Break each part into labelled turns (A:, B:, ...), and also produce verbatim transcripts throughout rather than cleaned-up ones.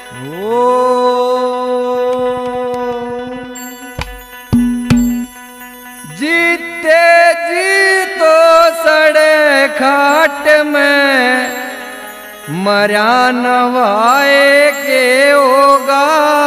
A: ओ जीते जी तो सड़े खाट में मरा नवाए के होगा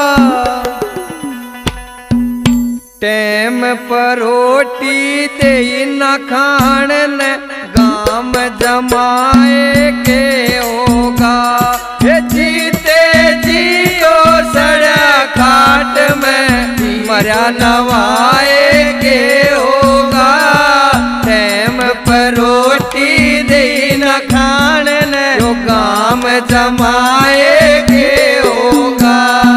A: टेम पर रोटी दे न खान ने गाम जमाए के होगा ये जीते जी तो सड़ा खाट में मरा नवाए के होगा टेम पर रोटी दे न खान ने जो गाम जमाए के होगा।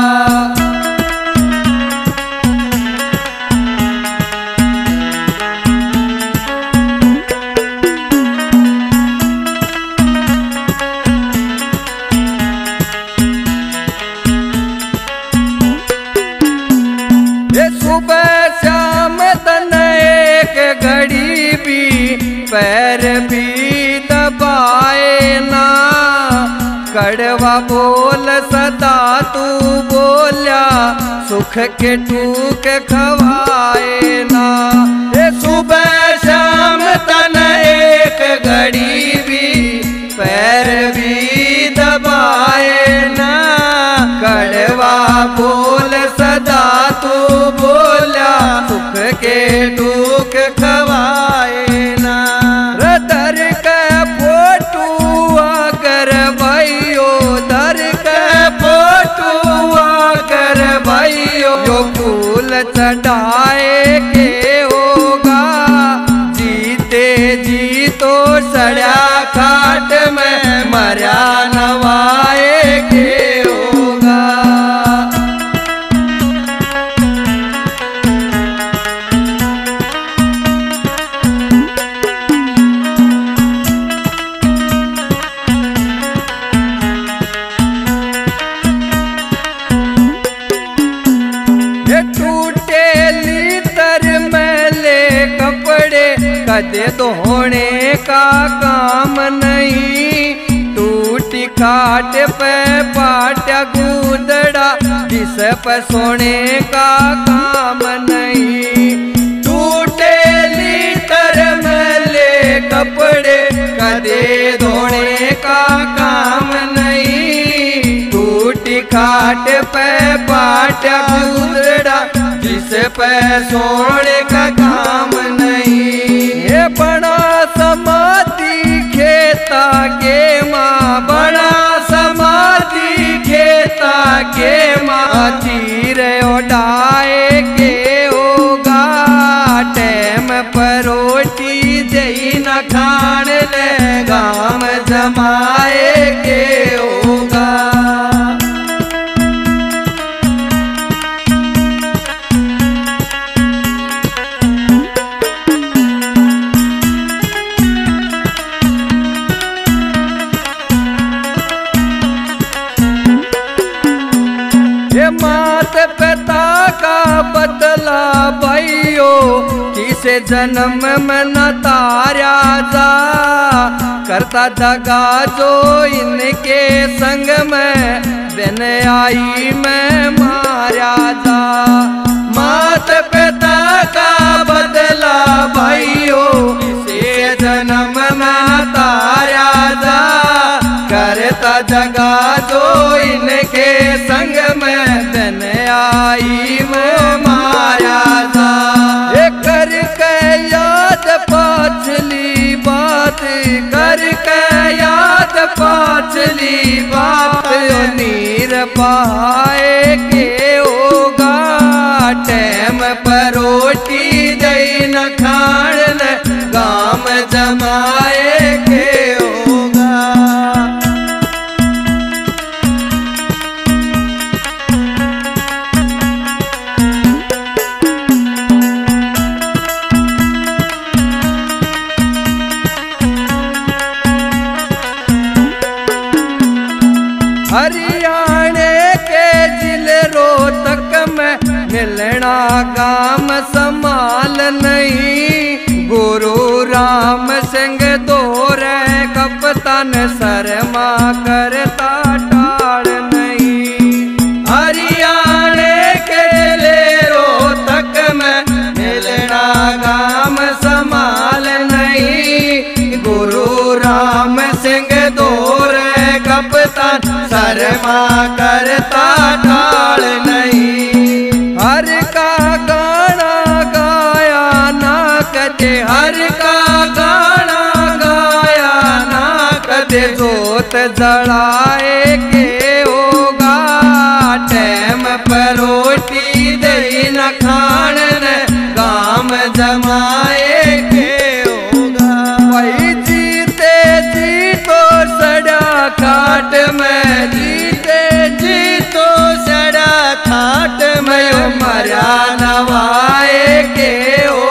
A: सुबह शाम तन एक घड़ी भी पैर भी दबाए ना कड़वा बोल सदा तू बोल्या सुख के टूक खवाए ना ये सुबह शाम तन एक घड़ी भी पैर भी दबाए ना कड़वा बोल सदा तू बोला सुख के टूक खवाए ना दर के फोटू आकर भाइयो दर के फोटू आकर भाइयो जो फूल चढ़ाए के होगा जीते जी तो सड़ा खाट में मरा नवाए के होगा। टूटे लीतर मैले कपड़े कदे धोने का काम नहीं टूटी खाट पे पाट्या गूदड़ा जिस पर सोने का काम नहीं टूटे लीतर मैले कपड़े कदे धोने का काम नहीं टूटी खाट पे पाट्या गूदड़ा जिस पे सोने का काम नहीं ये बड़ा समाधि खेता के माँ बड़ा समाधि खेता के माँ चीर उड़ाए के होगा टेम पर रोटी दे न खान ले गाम जमाए के होगा। मात पिता का बदला भाइयो किसे जन्म में न तारा जा करता दगा जो इनके संग में दिन आई में मारा जा मात पिता का बदला भाइयो किसे जन्म में न तारा जा करता जगा जो इनके संग में दिन आई में मारा था ये कर के याद पाछली बात कर के याद पाछली बात नीर पाए के होगा टेम पर रोटी दे न खान गाम जमाए के होगा। हरियाणे के जिले रोहतक में मिलना गाम संभाल नहीं गुरु राम सिंह दोरे कप्तान शर्मा करता टाल नहीं कप्तान शर्मा करता टाल नहीं। हर का गाना गाया ना कदे, हर का गाना गाया ना कदे, जोत जलाए के होगा टैम पर रोटी दे न खान ने गाम जमाए के होगा। वही जीते जी तो सड़ा खाट में, जीते जी तो सड़ा खाट में, मरा नवाए के